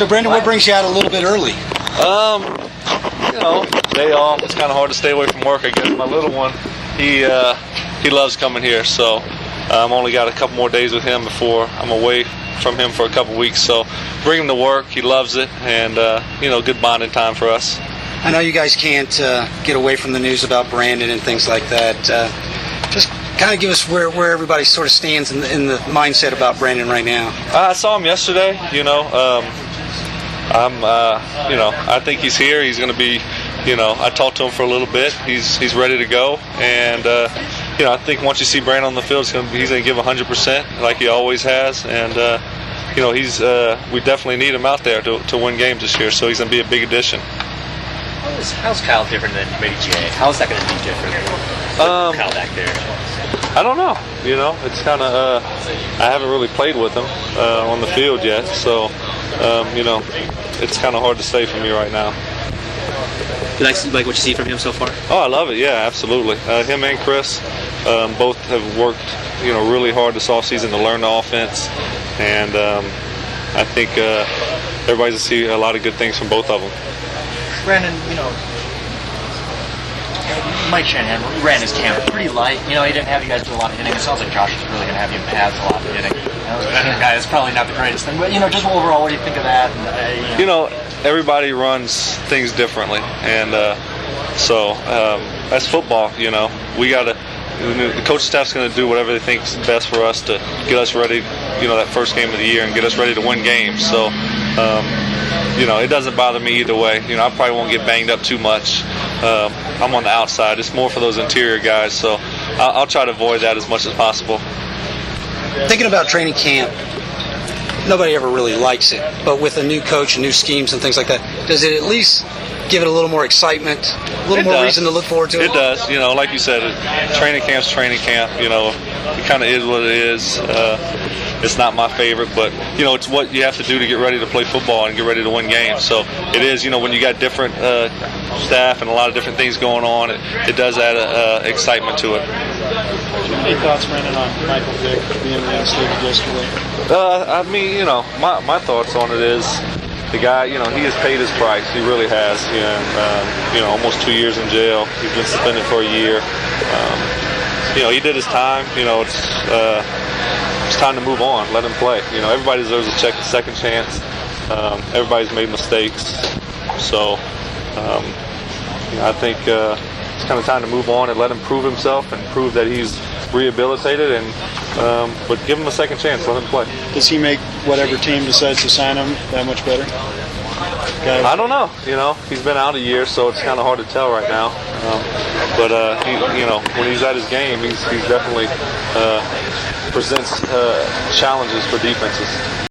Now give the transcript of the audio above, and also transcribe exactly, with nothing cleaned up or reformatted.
So, Brandon, what brings you out a little bit early? Um, you know, day off. It's kind of hard to stay away from work, I guess. My little one, he uh, he loves coming here, so I've um, only got a couple more days with him before I'm away from him for a couple weeks. So bring him to work. He loves it, and uh, you know, good bonding time for us. I know you guys can't uh, get away from the news about Brandon and things like that. Uh, just kind of give us where, where everybody sort of stands in the, in the mindset about Brandon right now. I saw him yesterday. You know, um, I'm, uh, you know, I think he's here. He's going to be, you know, I talked to him for a little bit. He's he's ready to go, and uh, you know, I think once you see Brandon on the field, he's going to, he's going to give one hundred percent like he always has, and uh, you know, he's uh, we definitely need him out there to to win games this year. So he's going to be a big addition. How's, how's Kyle different than maybe Jay? How's that going to be different? Um, Kyle back there. I don't know. You know, it's kind of. Uh, I haven't really played with him uh, on the field yet, so um, you know, it's kind of hard to say for me right now. You like, like what you see from him so far? Oh, I love it. Yeah, absolutely. Uh, him and Chris um, both have worked, you know, really hard this offseason to learn the offense, and um, I think uh, everybody's going to see a lot of good things from both of them. Brandon, you know, Mike Shanahan ran his camp pretty light. You know, he didn't have you guys do a lot of hitting. It sounds like Josh is really going to have you pads a lot of hitting. You know, a guy that's probably not the greatest thing, but you know, just overall, what do you think of that? And, uh, you, know. you know, everybody runs things differently, and uh, so um, that's football. You know, we got to. The coaching staff's going to do whatever they think is best for us to get us ready. You know, that first game of the year and get us ready to win games. So. Um, You know, it doesn't bother me either way. You know, I probably won't get banged up too much. Um, I'm on the outside. It's more for those interior guys, so I'll, I'll try to avoid that as much as possible. Thinking about training camp, nobody ever really likes it, but with a new coach and new schemes and things like that, does it at least give it a little more excitement, a little it more does. reason to look forward to it? It does. You know, like you said, training camp's training camp. You know, it kind of is what it is. Uh, It's not my favorite, but, you know, it's what you have to do to get ready to play football and get ready to win games. So it is, you know, when you got different uh, staff and a lot of different things going on, it, it does add uh, excitement to it. Any thoughts, Brandon, on Michael Vick being reinstated yesterday? Uh, I mean, you know, my, my thoughts on it is the guy, you know, he has paid his price. He really has. And, um, you know, almost two years in jail. He's been suspended for a year. Um, you know, he did his time. You know, it's... Uh, It's time to move on. Let him play. You know, everybody deserves a check, a second chance. Um, everybody's made mistakes, so um, you know, I think uh, it's kind of time to move on and let him prove himself and prove that he's rehabilitated. And um, but give him a second chance. Let him play. Does he make whatever team decides to sign him that much better? Guy. I don't know. You know, he's been out a year, so it's kind of hard to tell right now. Um, but uh, he, you know, when he's at his game, he's he's definitely. Uh, presents uh, challenges for defenses.